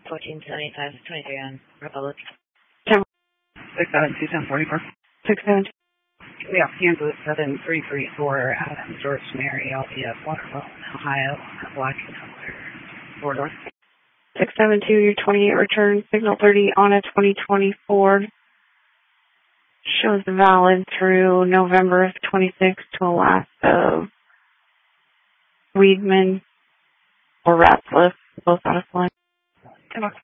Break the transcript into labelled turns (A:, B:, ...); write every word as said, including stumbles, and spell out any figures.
A: fourteen seventy-five, twenty-three on Republic.
B: ten.
C: six seven two, ten forty-four.
B: six seven.
C: We have Kansas seven three three four, Adams, George, Mary, L P S, Waterville, Ohio, Black, four doors.
B: six seven two, your twenty-eight return, signal thirty on a twenty twenty-four. Shows valid through November of twenty-six to a last of Weedman or Ratcliffe, both out of line.
C: ten bucks.